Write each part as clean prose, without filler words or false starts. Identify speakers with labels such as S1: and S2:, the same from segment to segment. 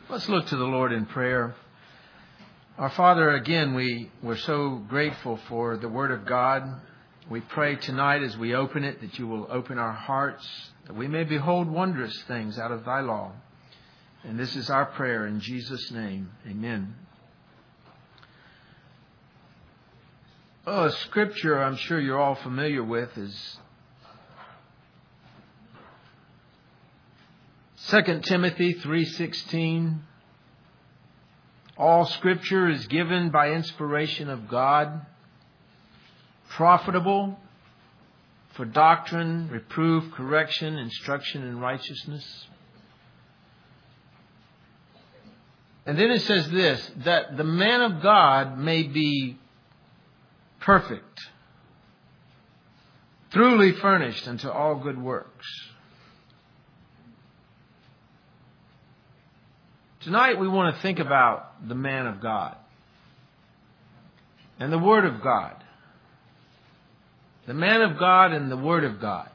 S1: Let's look to the Lord in prayer. Our Father, again, we're so grateful for the Word of God. We pray tonight as we open it that you will open our hearts, that we may behold wondrous things out of thy law. And this is our prayer in Jesus' name. Amen. Oh, a scripture I'm sure you're all familiar with is 2 Timothy 3:16. All scripture is given by inspiration of God, profitable for doctrine, reproof, correction, instruction in righteousness. And then it says this, that the man of God may be perfect, truly furnished unto all good works. Tonight we want to think about the man of God and the Word of God. The man of God and the Word of God.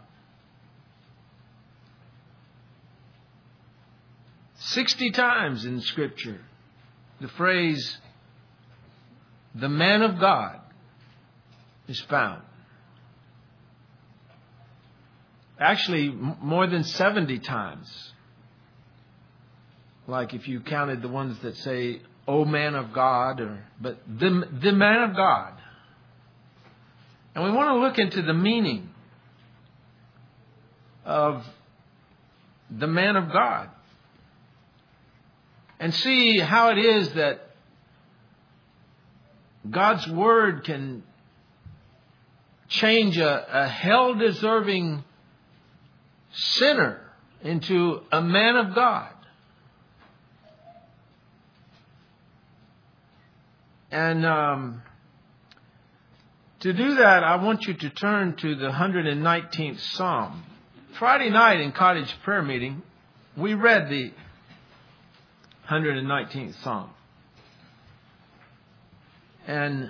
S1: 60 times in Scripture, the phrase, the man of God, is found. Actually, more than 70 times. Like if you counted the ones that say, "O man of God," but the man of God. And we want to look into the meaning of the man of God and see how it is that God's Word can change a hell-deserving sinner into a man of God. And to do that, I want you to turn to the 119th Psalm. Friday night in Cottage Prayer Meeting, we read the 119th Psalm. And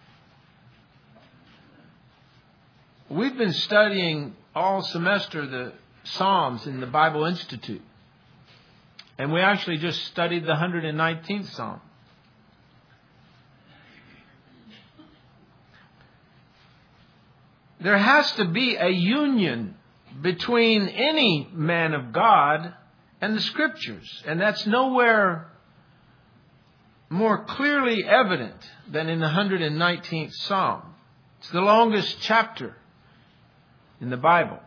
S1: we've been studying all semester the Psalms in the Bible Institute. And we actually just studied the 119th Psalm. There has to be a union between any man of God and the Scriptures. And that's nowhere more clearly evident than in the 119th Psalm. It's the longest chapter in the Bible.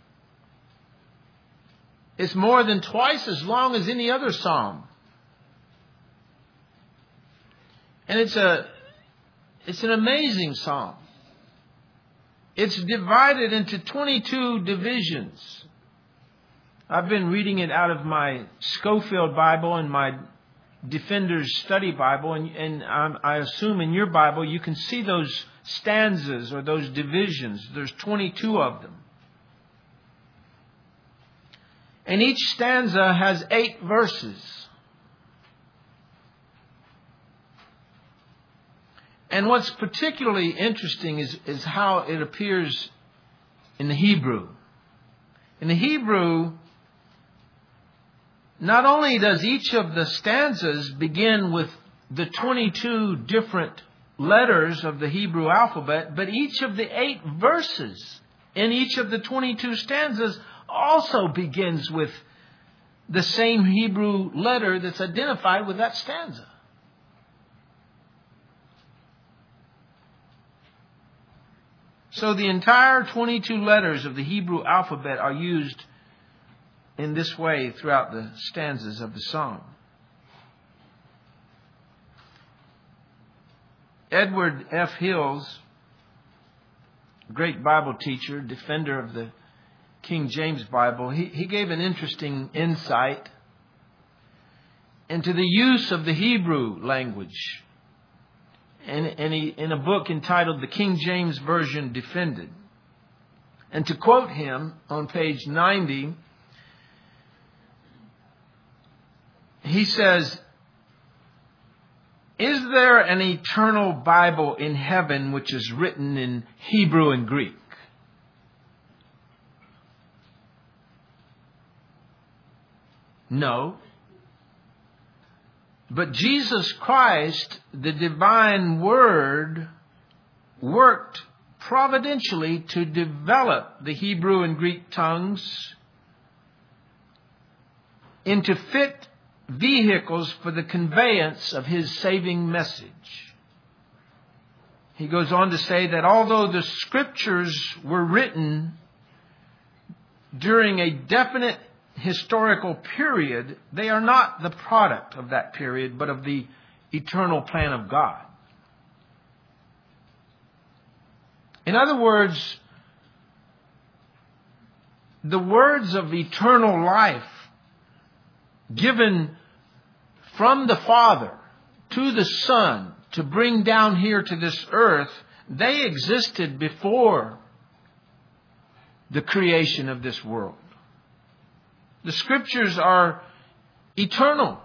S1: It's more than twice as long as any other psalm. And it's an amazing psalm. It's divided into 22 divisions. I've been reading it out of my Scofield Bible and my Defender's Study Bible. And I assume in your Bible you can see those stanzas or those divisions. There's 22 of them. And each stanza has 8 verses. And what's particularly interesting is how it appears in the Hebrew. In the Hebrew, not only does each of the stanzas begin with the 22 different letters of the Hebrew alphabet, but each of the 8 verses in each of the 22 stanzas also begins with the same Hebrew letter that's identified with that stanza. So the entire 22 letters of the Hebrew alphabet are used in this way throughout the stanzas of the psalm. Edward F. Hills, great Bible teacher, defender of the King James Bible, he gave an interesting insight into the use of the Hebrew language. And he, in a book entitled The King James Version Defended. And to quote him on page 90, he says, "Is there an eternal Bible in heaven which is written in Hebrew and Greek?" No. But Jesus Christ, the divine Word, worked providentially to develop the Hebrew and Greek tongues into fit vehicles for the conveyance of His saving message. He goes on to say that although the Scriptures were written during a definite historical period, they are not the product of that period, but of the eternal plan of God. In other words, the words of eternal life given from the Father to the Son to bring down here to this earth, they existed before the creation of this world. The Scriptures are eternal,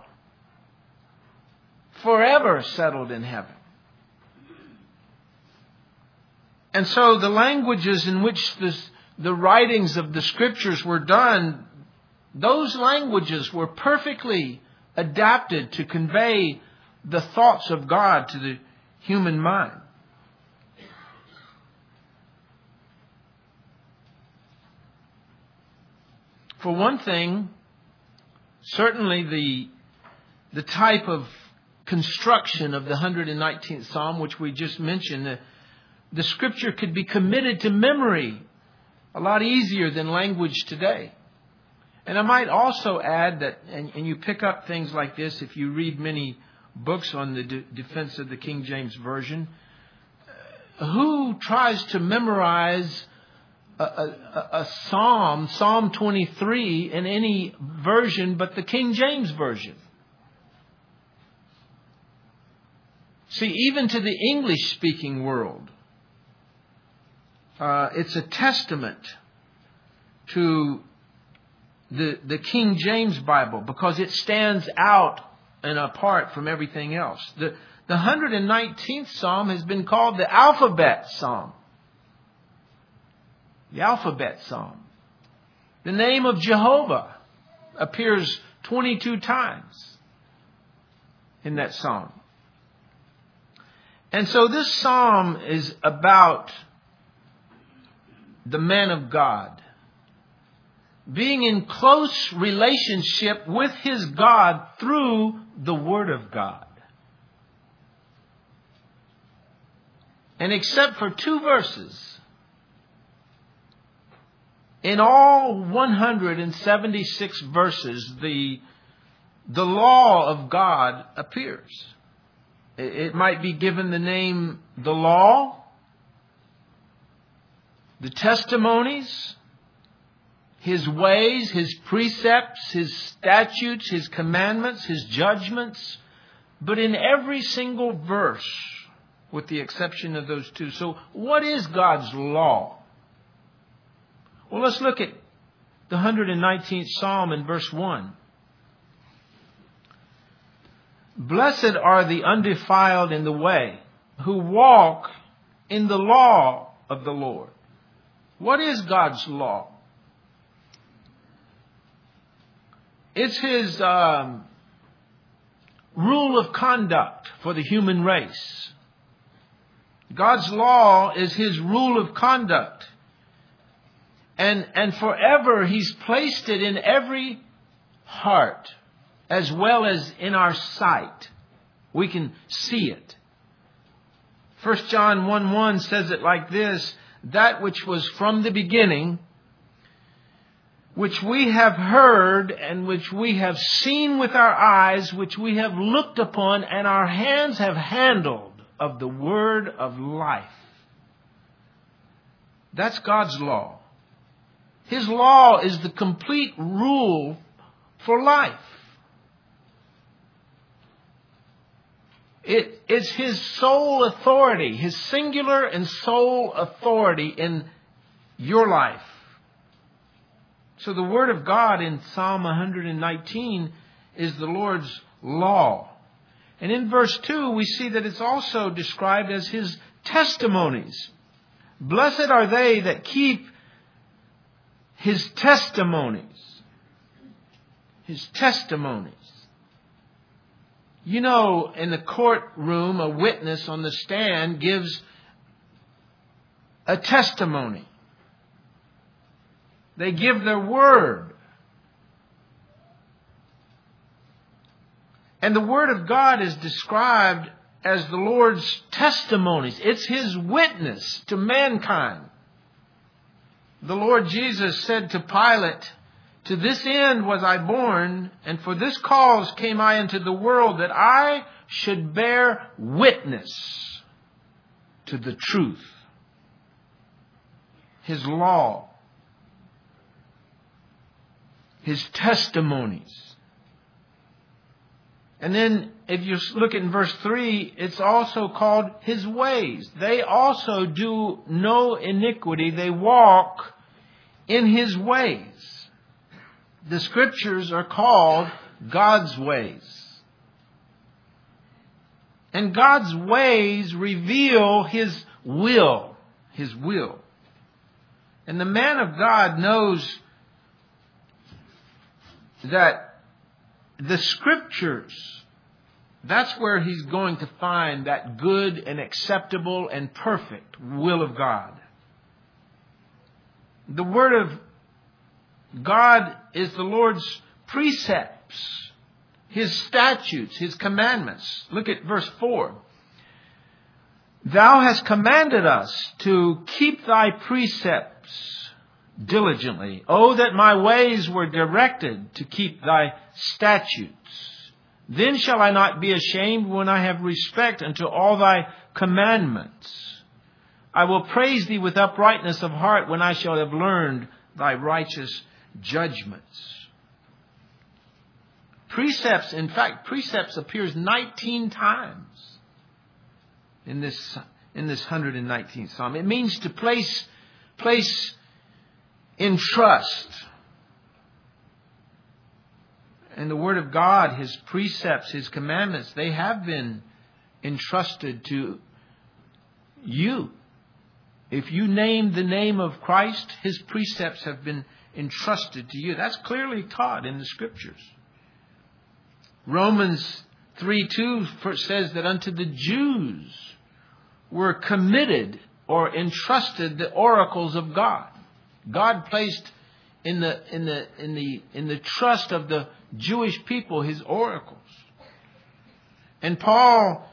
S1: forever settled in heaven. And so the languages in which the writings of the Scriptures were done, those languages were perfectly adapted to convey the thoughts of God to the human mind. For one thing, certainly the type of construction of the 119th Psalm, which we just mentioned, the Scripture could be committed to memory a lot easier than language today. And I might also add that, and you pick up things like this if you read many books on the defense of the King James Version. Who tries to memorize a psalm, Psalm 23, in any version but the King James Version? See, even to the English-speaking world, it's a testament to the King James Bible because it stands out and apart from everything else. The 119th Psalm has been called the Alphabet Psalm. The Alphabet Psalm. The name of Jehovah appears 22 times in that psalm. And so this psalm is about the man of God being in close relationship with his God through the Word of God. And except for 2 verses, in all 176 verses, the law of God appears. It might be given the name the law, the testimonies, His ways, His precepts, His statutes, His commandments, His judgments. But in every single verse, with the exception of those 2. So what is God's law? Well, let's look at the 119th Psalm in verse 1. Blessed are the undefiled in the way, who walk in the law of the Lord. What is God's law? It's His rule of conduct for the human race. God's law is His rule of conduct. And forever He's placed it in every heart as well as in our sight. We can see it. 1 John 1:1 says it like this: that which was from the beginning, which we have heard and which we have seen with our eyes, which we have looked upon and our hands have handled of the word of life. That's God's law. His law is the complete rule for life. It's His sole authority, His singular and sole authority in your life. So the Word of God in Psalm 119 is the Lord's law. And in verse 2, we see that it's also described as His testimonies. Blessed are they that keep His testimonies. His testimonies. You know, in the courtroom, a witness on the stand gives a testimony. They give their word. And the Word of God is described as the Lord's testimonies. It's His witness to mankind. The Lord Jesus said to Pilate, "To this end was I born, and for this cause came I into the world, that I should bear witness to the truth." His law, His testimonies. And then if you look at verse 3, it's also called His ways. They also do no iniquity. They walk in His ways. The Scriptures are called God's ways. And God's ways reveal His will. His will. And the man of God knows that the Scriptures, that's where he's going to find that good and acceptable and perfect will of God. The Word of God is the Lord's precepts, His statutes, His commandments. Look at verse 4. "Thou hast commanded us to keep Thy precepts diligently. Oh, that my ways were directed to keep Thy statutes. Then shall I not be ashamed when I have respect unto all Thy commandments. I will praise Thee with uprightness of heart when I shall have learned Thy righteous judgments." Precepts, in fact, precepts appears 19 times in this 119th Psalm. It means to place in trust. And the Word of God, His precepts, His commandments, they have been entrusted to you. If you name the name of Christ, His precepts have been entrusted to you. That's clearly taught in the Scriptures. Romans 3:2 says that unto the Jews were committed or entrusted the oracles of God. God placed in the trust of the Jewish people His oracles. And Paul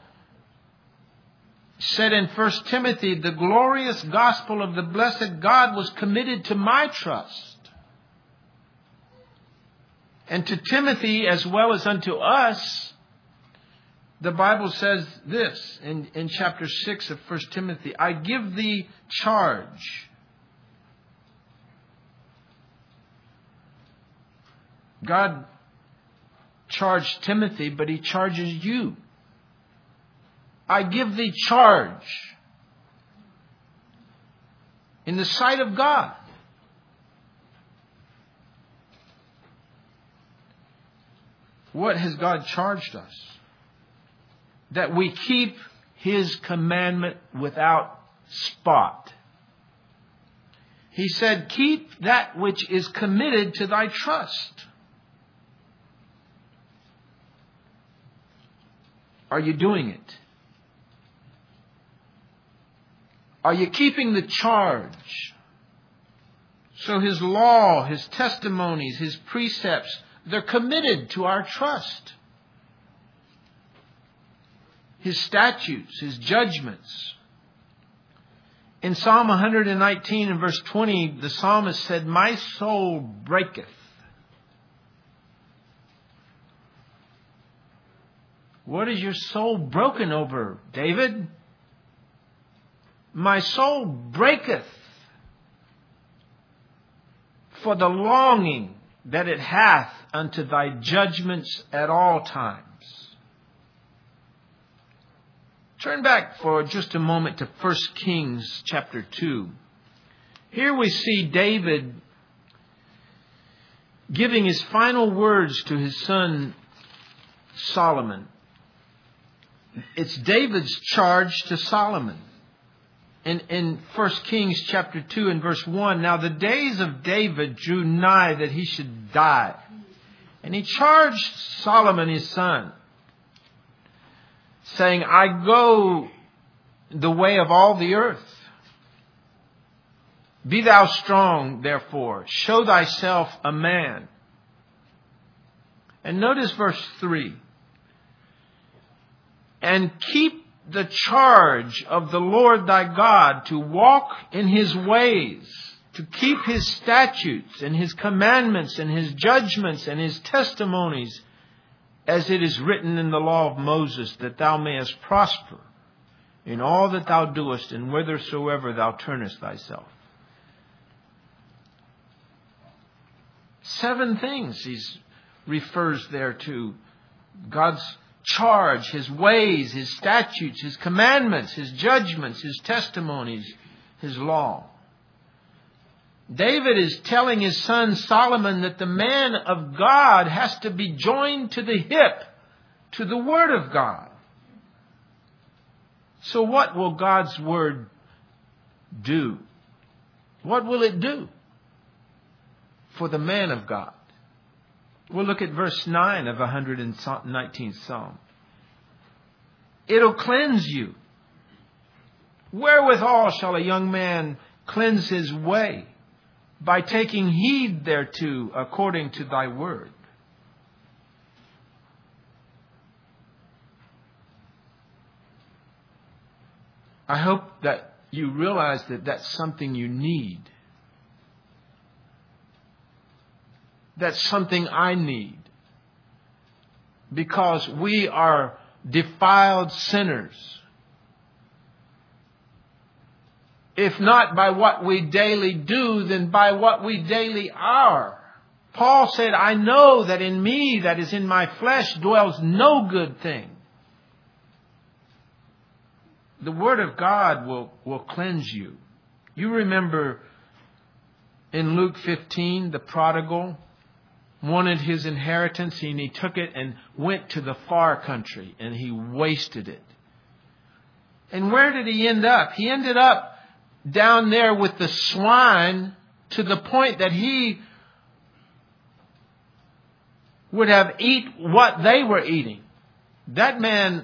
S1: said in 1 Timothy, "The glorious gospel of the blessed God was committed to my trust." And to Timothy as well as unto us, the Bible says this in chapter 6 of 1 Timothy, "I give thee charge." God charged Timothy, but He charges you. "I give thee charge in the sight of God." What has God charged us? That we keep His commandment without spot. He said, "Keep that which is committed to thy trust." Are you doing it? Are you keeping the charge? So His law, His testimonies, His precepts, they're committed to our trust. His statutes, His judgments. In Psalm 119 and verse 20, the psalmist said, "My soul breaketh." What is your soul broken over, David? "My soul breaketh for the longing that it hath unto Thy judgments at all times." Turn back for just a moment to 1 Kings chapter 2. Here we see David giving his final words to his son Solomon. It's David's charge to Solomon. In 1 Kings chapter 2 and verse 1, "Now the days of David drew nigh that he should die. And he charged Solomon his son, saying, I go the way of all the earth. Be thou strong, therefore. Show thyself a man. And notice verse 3. And keep the charge of the Lord thy God to walk in his ways, to keep his statutes and his commandments and his judgments and his testimonies, as it is written in the law of Moses, that thou mayest prosper in all that thou doest and whithersoever thou turnest thyself. 7 things he refers there to. God's charge, his ways, his statutes, his commandments, his judgments, his testimonies, his law. David is telling his son Solomon that the man of God has to be joined to the hip, to the Word of God. So what will God's Word do? What will it do for the man of God? We'll look at verse 9 of 119th Psalm. It'll cleanse you. Wherewithal shall a young man cleanse his way? By taking heed thereto according to thy word. I hope that you realize that that's something you need. That's something I need. Because we are defiled sinners. If not by what we daily do, then by what we daily are. Paul said, I know that in me, that is in my flesh, dwells no good thing. The Word of God will cleanse you. You remember in Luke 15, the prodigal wanted his inheritance and he took it and went to the far country and he wasted it. And where did he end up? He ended up down there with the swine, to the point that he would have eaten what they were eating. That man,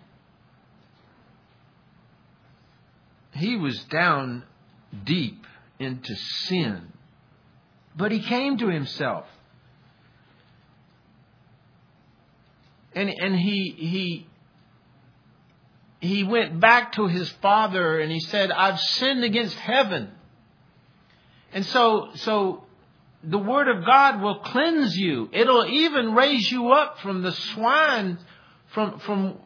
S1: he was down deep into sin. But he came to himself. And he went back to his father and he said, I've sinned against heaven. And so the Word of God will cleanse you. It'll even raise you up from the swine, from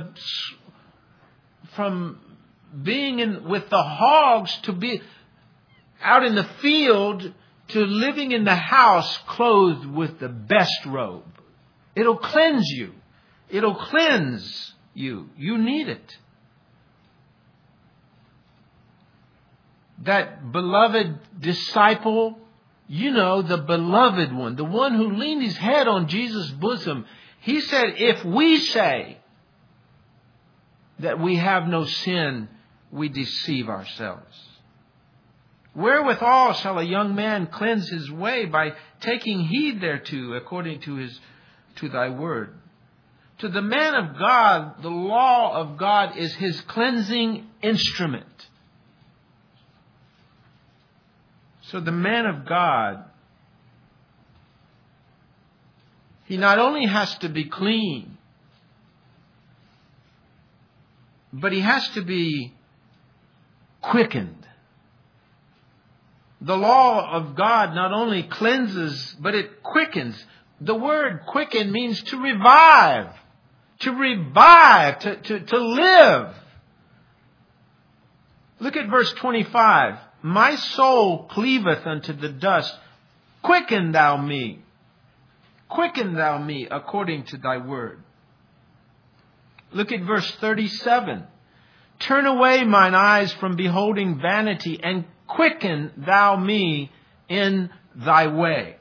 S1: being with the hogs to be out in the field to living in the house clothed with the best robe. It'll cleanse you. It'll cleanse you. You need it. That beloved disciple, you know, the beloved one, the one who leaned his head on Jesus' bosom, he said, if we say that we have no sin, we deceive ourselves. Wherewithal shall a young man cleanse his way? By taking heed thereto according to thy word. To the man of God, the law of God is his cleansing instrument. So the man of God, he not only has to be clean, but he has to be quickened. The law of God not only cleanses, but it quickens. The word quicken means to revive. To revive, to live. Look at verse 25. My soul cleaveth unto the dust. Quicken thou me. Quicken thou me according to thy word. Look at verse 37. Turn away mine eyes from beholding vanity, and quicken thou me in thy way.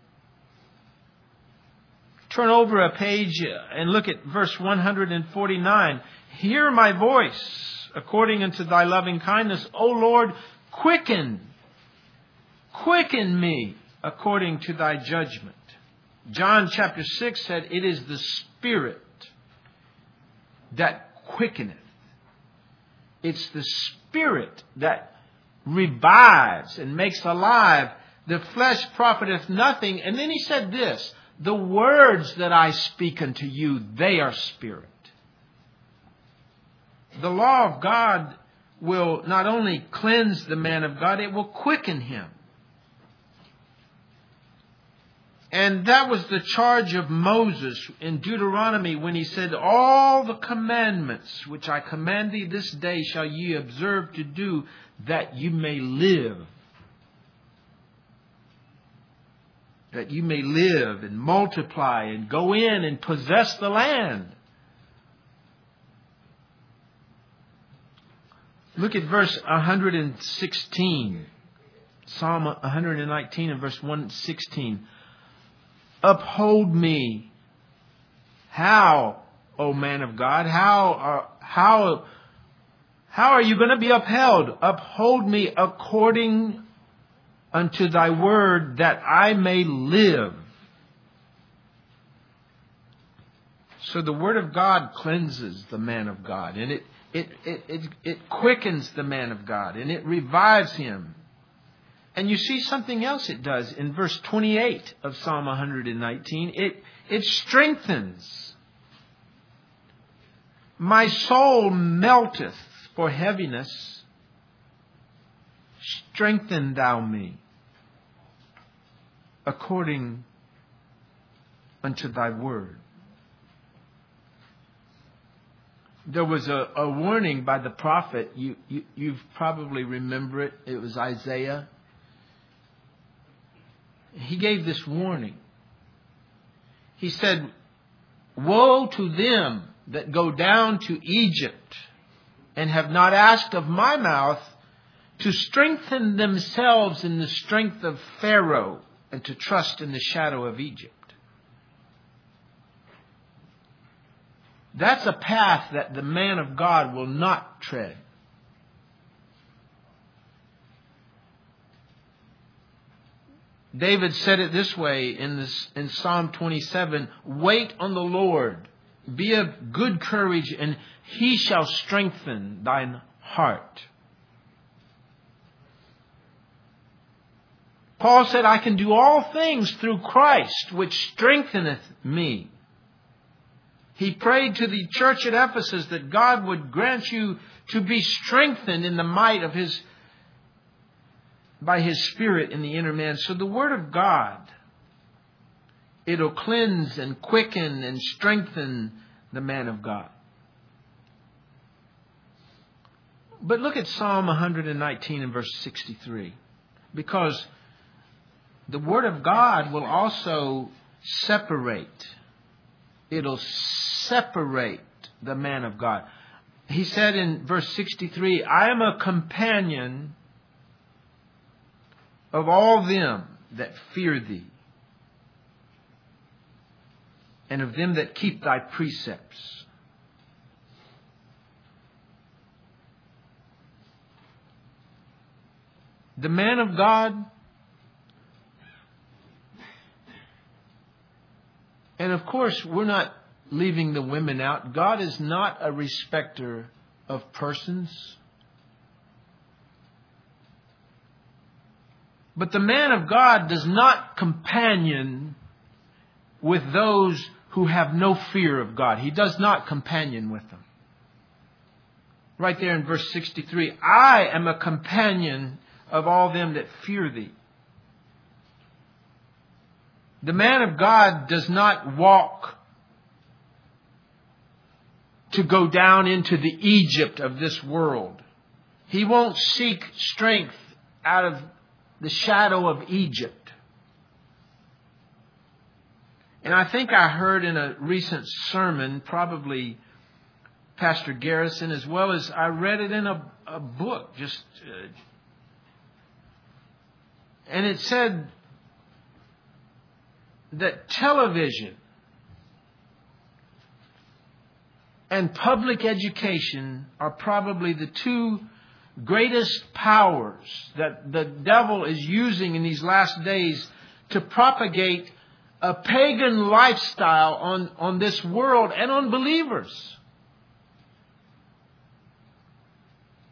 S1: Turn over a page and look at verse 149. Hear my voice according unto thy loving kindness. O Lord, quicken me according to thy judgment. John chapter 6 said, it is the Spirit that quickeneth. It's the Spirit that revives and makes alive. The flesh profiteth nothing. And then he said this, the words that I speak unto you, they are spirit. The law of God will not only cleanse the man of God, it will quicken him. And that was the charge of Moses in Deuteronomy when he said, all the commandments which I command thee this day shall ye observe to do, that you may live. That you may live and multiply and go in and possess the land. Look at verse 116. Psalm 119 and verse 116. Uphold me. How, O man of God? How are you going to be upheld? Uphold me according unto thy word, that I may live. So the word of God cleanses the man of God, and it quickens the man of God, and it revives him. And you see something else it does in verse 28 of Psalm 119. It strengthens. My soul melteth for heaviness. Strengthen thou me according unto thy word. There was a warning by the prophet. You probably remember it. It was Isaiah. He gave this warning. He said, woe to them that go down to Egypt and have not asked of my mouth to strengthen themselves in the strength of Pharaoh and to trust in the shadow of Egypt. That's a path that the man of God will not tread. David said it this way in Psalm 27, wait on the Lord, be of good courage, and he shall strengthen thine heart. Paul said, I can do all things through Christ, which strengtheneth me. He prayed to the church at Ephesus that God would grant you to be strengthened in the might of by His Spirit in the inner man. So the Word of God, it'll cleanse and quicken and strengthen the man of God. But look at Psalm 119 and verse 63. Because the Word of God will also separate. It'll separate the man of God. He said in verse 63, I am a companion of all them that fear thee, and of them that keep thy precepts. The man of God, and of course we're not leaving the women out. God is not a respecter of persons. But the man of God does not companion with those who have no fear of God. He does not companion with them. Right there in verse 63, I am a companion of all them that fear thee. The man of God does not walk to go down into the Egypt of this world. He won't seek strength out of the shadow of Egypt. And I think I heard in a recent sermon, probably Pastor Garrison, as well as I read it in a book, and it said that television and public education are probably the two greatest powers that the devil is using in these last days to propagate a pagan lifestyle on this world and on believers.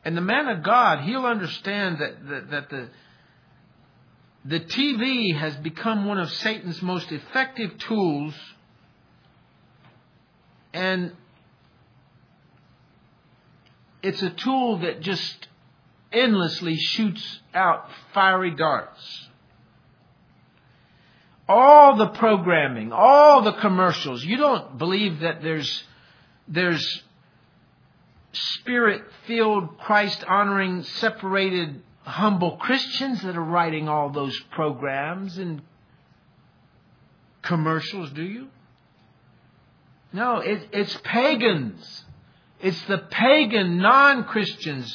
S1: And the man of God, he'll understand that the TV has become one of Satan's most effective tools, and it's a tool that just endlessly shoots out fiery darts. All the programming, all the commercials. You don't believe that there's Spirit-filled, Christ-honoring, separated, humble Christians that are writing all those programs and commercials, do you? No, it's pagans. It's the pagan non-Christians.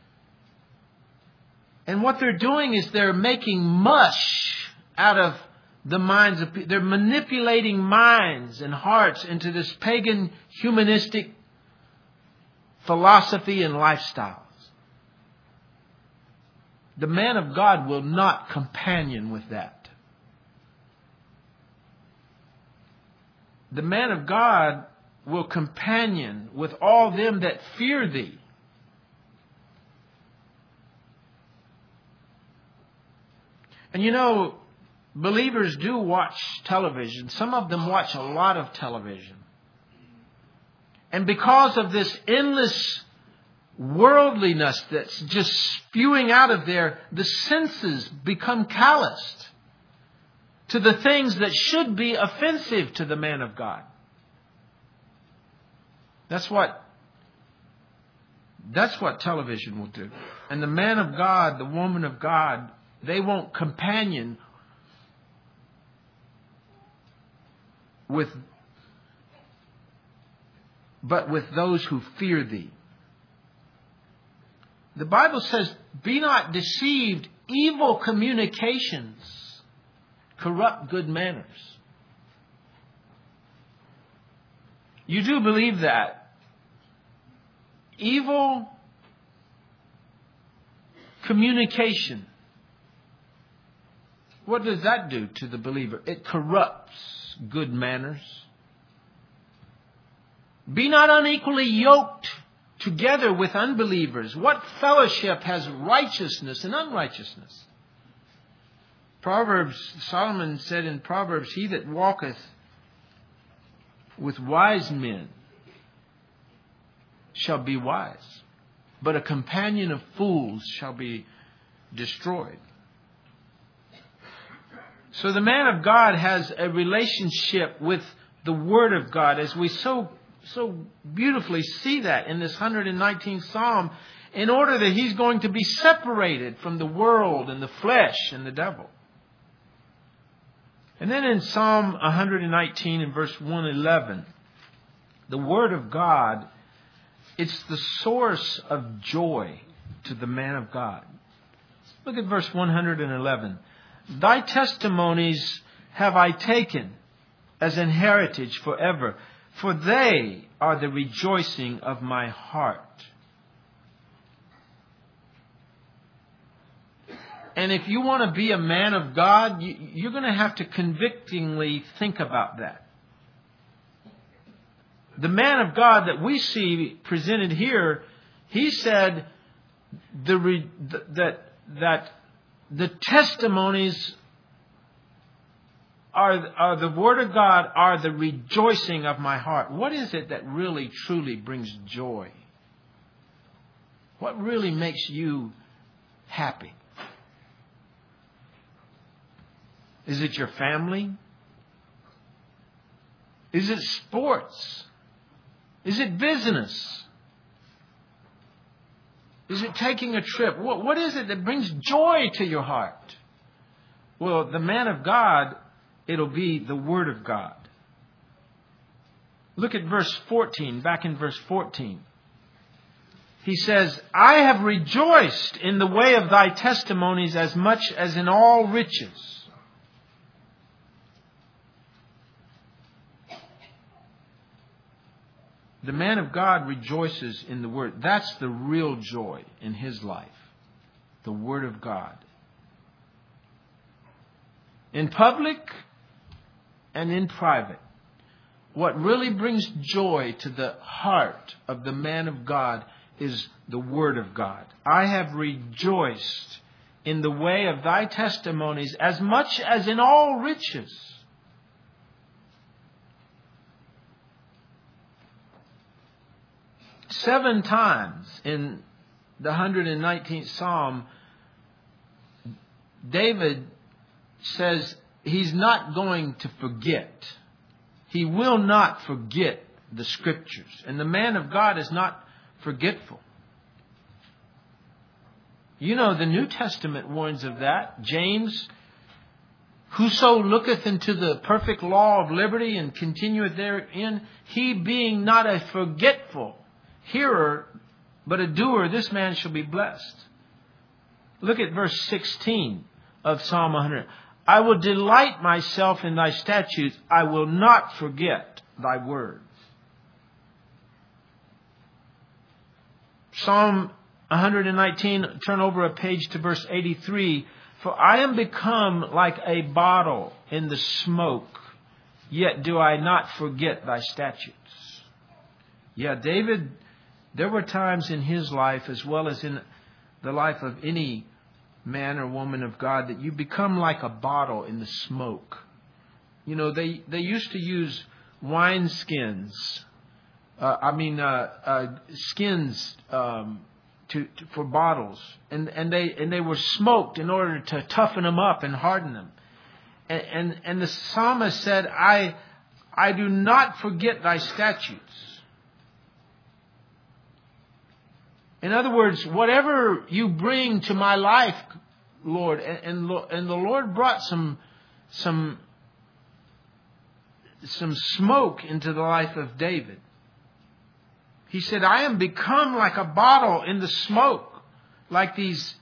S1: And what they're doing is they're making mush out of the minds of people. They're manipulating minds and hearts into this pagan humanistic philosophy and lifestyles. The man of God will not companion with that. The man of God will companion with all them that fear thee. And you know, believers do watch television. Some of them watch a lot of television. And because of this endless worldliness that's just spewing out of there, the senses become calloused to the things that should be offensive to the man of God. That's what television will do. And the man of God, the woman of God, they won't companion but with those who fear thee. The Bible says, be not deceived, evil communications corrupt good manners. You do believe that? Evil communication. What does that do to the believer? It corrupts good manners. Be not unequally yoked together with unbelievers. What fellowship has righteousness and unrighteousness? Solomon said in Proverbs, he that walketh with wise men shall be wise, but a companion of fools shall be destroyed. So the man of God has a relationship with the Word of God, as we so beautifully see that in this 119th Psalm, in order that he's going to be separated from the world and the flesh and the devil. And then in Psalm 119 and verse 111, the Word of God, it's the source of joy to the man of God. Look at verse 111. Thy testimonies have I taken as an heritage forever, for they are the rejoicing of my heart. And if you want to be a man of God, you're going to have to convictingly think about that. The man of God that we see presented here, he said that the testimonies are the Word of God are the rejoicing of my heart. What is it that really, truly brings joy? What really makes you happy? Is it your family? Is it sports? Is it business? Is it taking a trip? What is it that brings joy to your heart? Well, the man of God, it'll be the Word of God. Look at verse 14, back in verse 14. He says, I have rejoiced in the way of thy testimonies as much as in all riches. The man of God rejoices in the Word. That's the real joy in his life. The Word of God. In public and in private. What really brings joy to the heart of the man of God is the word of God. I have rejoiced in the way of thy testimonies as much as in all riches. Seven times in the 119th Psalm, David says he's not going to forget. He will not forget the Scriptures. And the man of God is not forgetful. You know, the New Testament warns of that. James, whoso looketh into the perfect law of liberty and continueth therein, he being not a forgetful hearer, but a doer, this man shall be blessed. Look at verse 16 of Psalm 100. I will delight myself in thy statutes. I will not forget thy word. Psalm 119, turn over a page to verse 83. For I am become like a bottle in the smoke, yet do I not forget thy statutes. Yeah, David, there were times in his life, as well as in the life of any man or woman of God, that you become like a bottle in the smoke. You know, they used to use wine skins. Skins for bottles, and they were smoked in order to toughen them up and harden them. And the psalmist said, I do not forget thy statutes. In other words, whatever you bring to my life, Lord, and the Lord brought some smoke into the life of David. He said, I am become like a bottle in the smoke, like these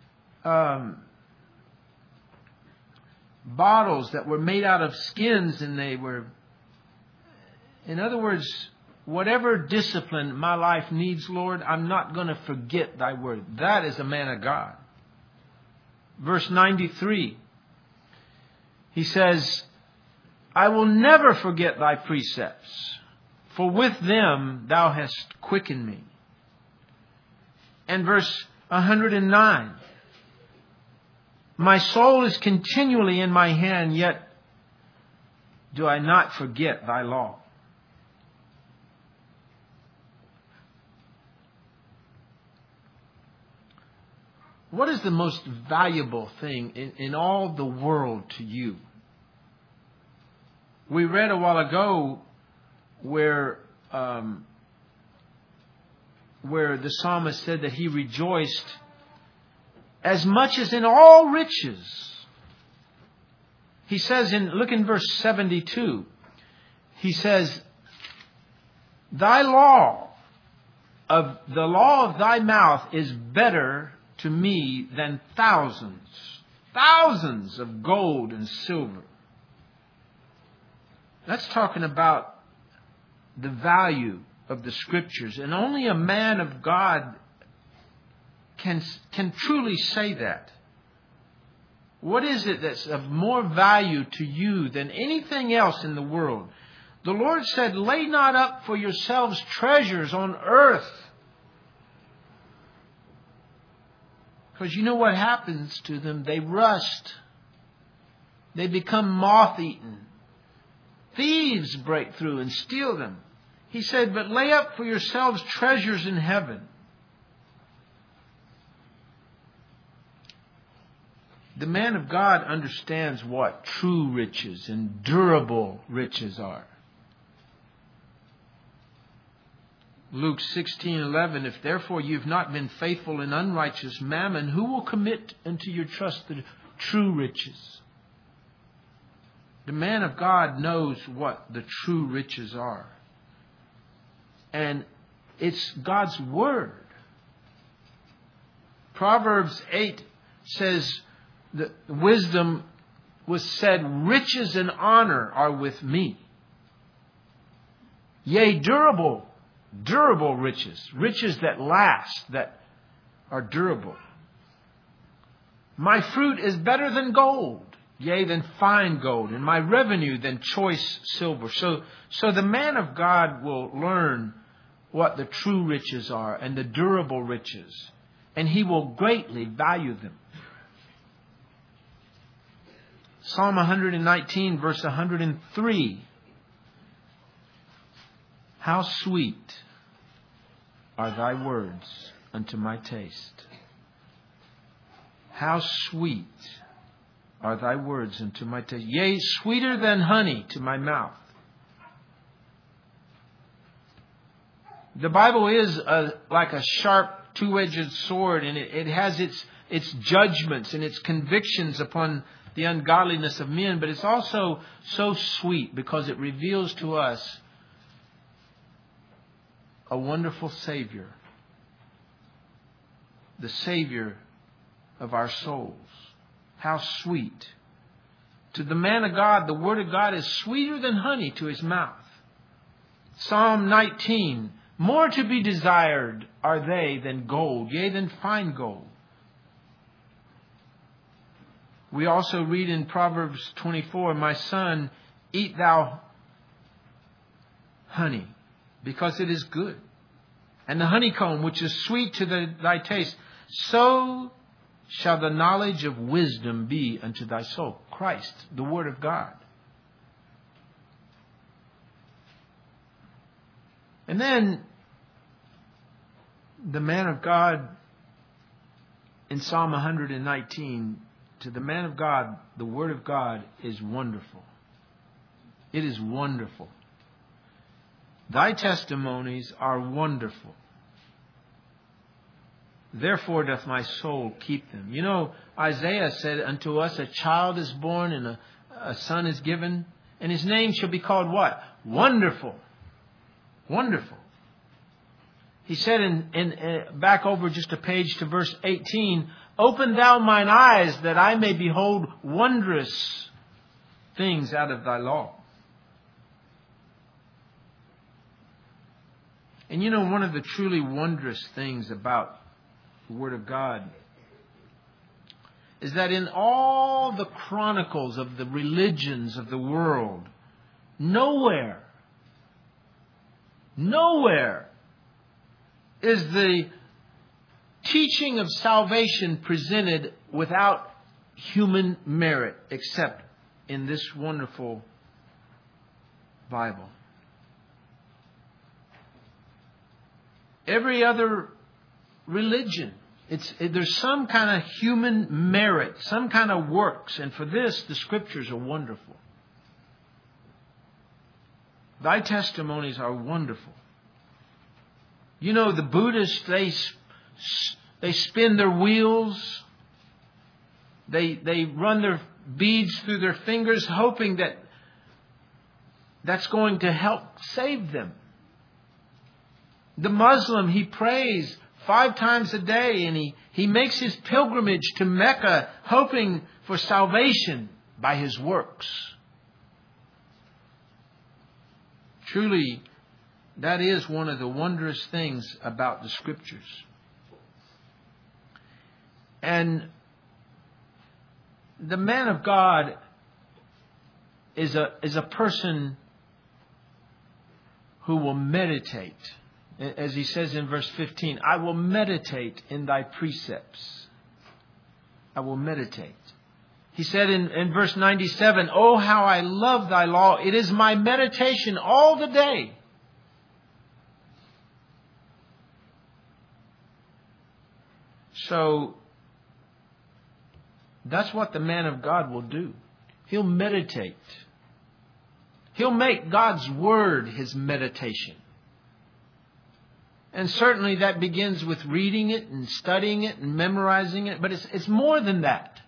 S1: bottles that were made out of skins, and they were, in other words, whatever discipline my life needs, Lord, I'm not going to forget thy word. That is a man of God. Verse 93, he says, I will never forget thy precepts, for with them thou hast quickened me. And verse 109, my soul is continually in my hand, yet do I not forget thy law. What is the most valuable thing in all the world to you? We read a while ago where the psalmist said that he rejoiced as much as in all riches. He says look in verse 72. He says, the law of thy mouth is better to me than thousands of gold and silver. That's talking about the value of the Scriptures. And only a man of God can truly say that. What is it that's of more value to you than anything else in the world? The Lord said, lay not up for yourselves treasures on earth. Because you know what happens to them? They rust. They become moth-eaten. Thieves break through and steal them. He said, but lay up for yourselves treasures in heaven. The man of God understands what true riches and durable riches are. Luke 16:11, if therefore you've not been faithful in unrighteous mammon, who will commit unto your trust the true riches? The man of God knows what the true riches are. And it's God's Word. Proverbs 8 says that wisdom was said, riches and honor are with me. Yea, durable riches. Riches that last, that are durable. My fruit is better than gold. Yea, than fine gold, and my revenue than choice silver. So the man of God will learn what the true riches are and the durable riches, and He will greatly value them. Psalm 119, verse 103. How sweet are thy words unto my taste. How sweet are thy words unto my taste. Yea, sweeter than honey to my mouth. The Bible is like a sharp two-edged sword, and it has its judgments and its convictions upon the ungodliness of men, but it's also so sweet because it reveals to us a wonderful Savior, the Savior of our souls. How sweet. To the man of God, the Word of God is sweeter than honey to his mouth. Psalm 19, more to be desired are they than gold, yea, than fine gold. We also read in Proverbs 24, my son, eat thou honey, because it is good. And the honeycomb, which is sweet to thy taste, so shall the knowledge of wisdom be unto thy soul. Christ, the Word of God. And then the man of God in Psalm 119, to the man of God, the Word of God is wonderful. It is wonderful. Thy testimonies are wonderful. Therefore doth my soul keep them. You know, Isaiah said, unto us a child is born and a son is given, and his name shall be called what? Wonderful. Wonderful. He said in back over just a page to verse 18, open thou mine eyes that I may behold wondrous things out of thy law. And you know, one of the truly wondrous things about the Word of God is that in all the chronicles of the religions of the world, nowhere is the teaching of salvation presented without human merit except in this wonderful Bible. Every other religion, there's some kind of human merit, some kind of works. And for this, the Scriptures are wonderful. Thy testimonies are wonderful. You know, the Buddhists, they spin their wheels. They run their beads through their fingers, hoping that that's going to help save them. The Muslim, he prays 5 times a day, and he makes his pilgrimage to Mecca, hoping for salvation by his works. Truly, that is one of the wondrous things about the Scriptures. And the man of God is a person who will meditate. As he says in verse 15, I will meditate in thy precepts. I will meditate. He said in verse 97, oh, how I love thy law. It is my meditation all the day. So that's what the man of God will do. He'll meditate. He'll make God's Word his meditation. And certainly that begins with reading it and studying it and memorizing it. But it's more than that.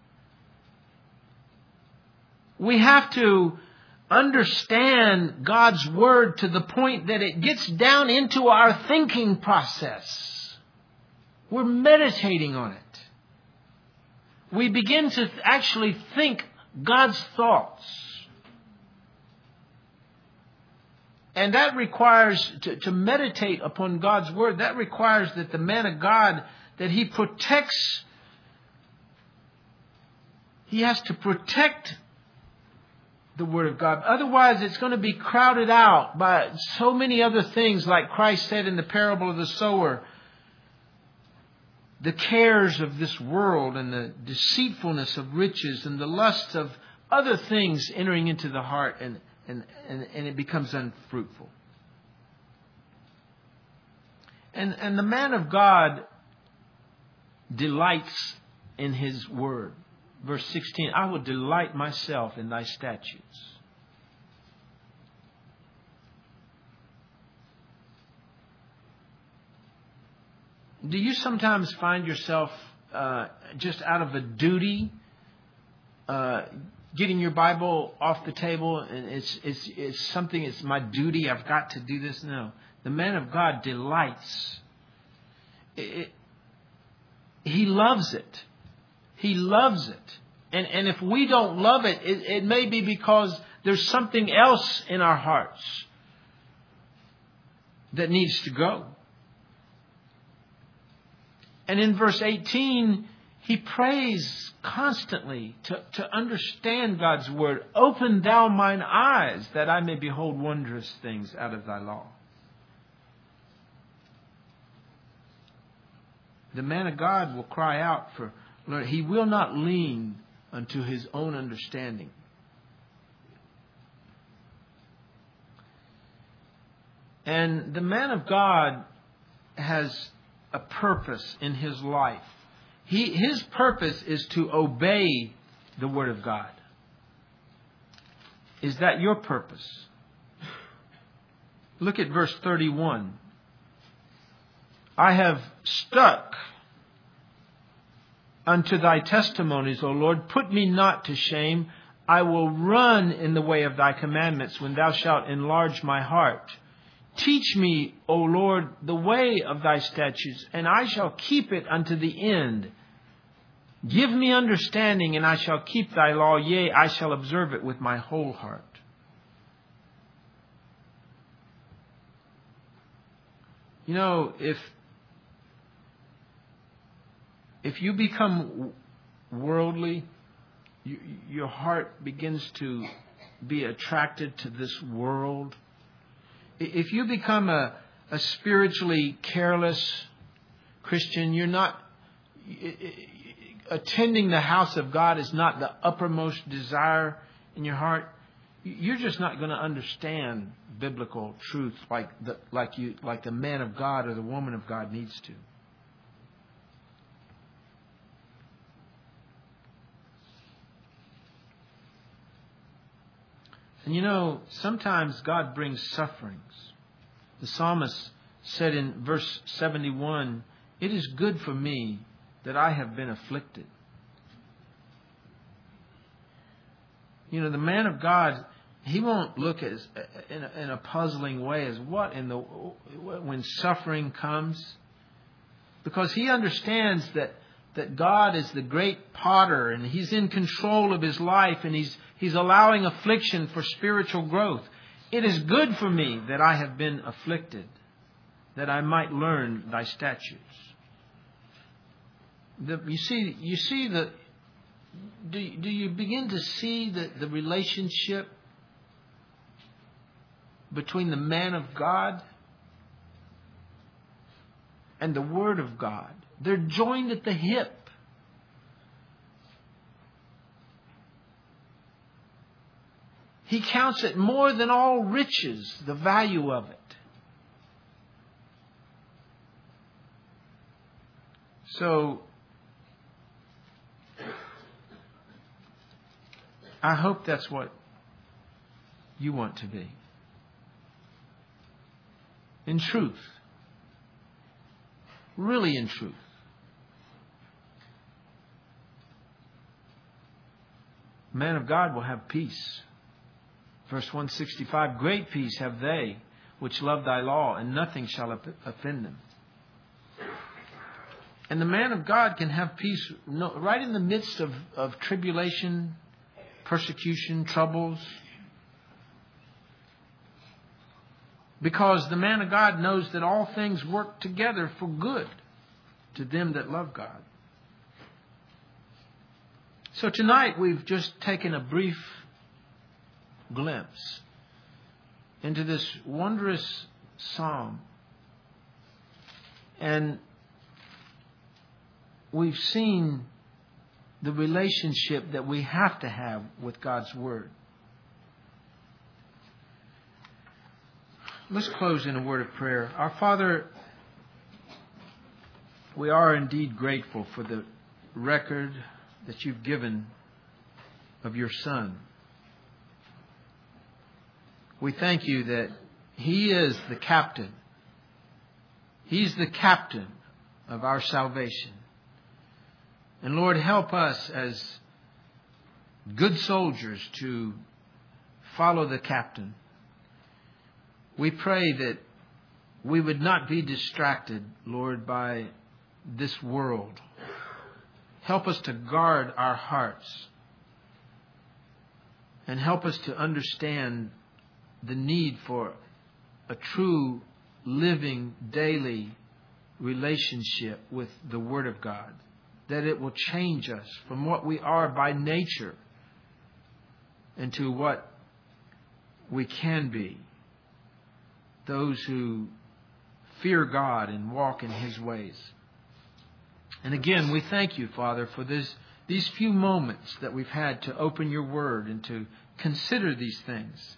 S1: We have to understand God's Word to the point that it gets down into our thinking process. We're meditating on it. We begin to actually think God's thoughts. And that requires, to meditate upon God's Word, that requires that the man of God, that he protects, he has to protect the Word of God. Otherwise, it's going to be crowded out by so many other things, like Christ said in the parable of the sower. The cares of this world and the deceitfulness of riches and the lust of other things entering into the heart, and it becomes unfruitful. And the man of God delights in His Word. Verse 16, I will delight myself in thy statutes. Do you sometimes find yourself just out of a duty getting your Bible off the table, and it's something, it's my duty, I've got to do this? No. The man of God delights. He loves it. He loves it. And if we don't love it, it may be because there's something else in our hearts that needs to go. And in verse 18, he prays constantly to understand God's Word. Open thou mine eyes, that I may behold wondrous things out of thy law. The man of God will cry out for, Lord, he will not lean unto his own understanding. And the man of God has a purpose in his life. His purpose is to obey the Word of God. Is that your purpose? Look at verse 31. I have stuck unto thy testimonies, O Lord. Put me not to shame. I will run in the way of thy commandments when thou shalt enlarge my heart. Teach me, O Lord, the way of thy statutes, and I shall keep it unto the end. Give me understanding, and I shall keep thy law. Yea, I shall observe it with my whole heart. You know, if you become worldly, your heart begins to be attracted to this world. If you become a spiritually careless Christian, you're not attending the house of God is not the uppermost desire in your heart. You're just not going to understand biblical truth like the man of God or the woman of God needs to. And you know, sometimes God brings sufferings. The psalmist said in verse 71, it is good for me that I have been afflicted. You know, the man of God, he won't look in a puzzling way as when suffering comes, because he understands that God is the great potter and He's in control of his life, and He's allowing affliction for spiritual growth. It is good for me that I have been afflicted, that I might learn thy statutes. Do you begin to see the relationship between the man of God and the Word of God? They're joined at the hip. He counts it more than all riches, the value of it. So, I hope that's what you want to be. In truth. Really in truth. Man of God will have peace. Verse 165, great peace have they which love thy law, and nothing shall offend them. And the man of God can have peace right in the midst of tribulation, persecution, troubles. Because the man of God knows that all things work together for good to them that love God. So tonight we've just taken a brief glimpse into this wondrous psalm. And we've seen the relationship that we have to have with God's Word. Let's close in a word of prayer. Our Father, we are indeed grateful for the record that you've given of your Son. We thank you that He is the captain. He's the captain of our salvation. And Lord, help us as good soldiers to follow the captain. We pray that we would not be distracted, Lord, by this world. Help us to guard our hearts. And help us to understand the need for a true, living, daily relationship with the Word of God. That it will change us from what we are by nature into what we can be. Those who fear God and walk in His ways. And again, we thank you, Father, for these few moments that we've had to open your Word and to consider these things.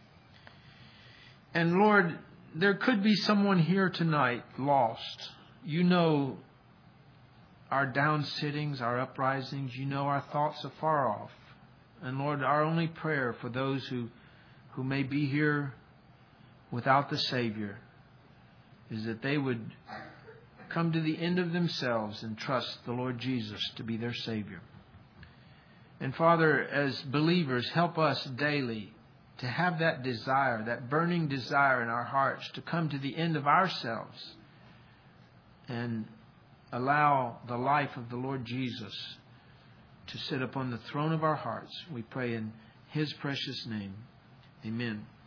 S1: And Lord, there could be someone here tonight lost. You know our downsittings, our uprisings. You know our thoughts afar off. And Lord, our only prayer for those who may be here without the Savior is that they would come to the end of themselves and trust the Lord Jesus to be their Savior. And Father, as believers, help us daily to have that desire, that burning desire in our hearts to come to the end of ourselves and allow the life of the Lord Jesus to sit upon the throne of our hearts. We pray in His precious name. Amen.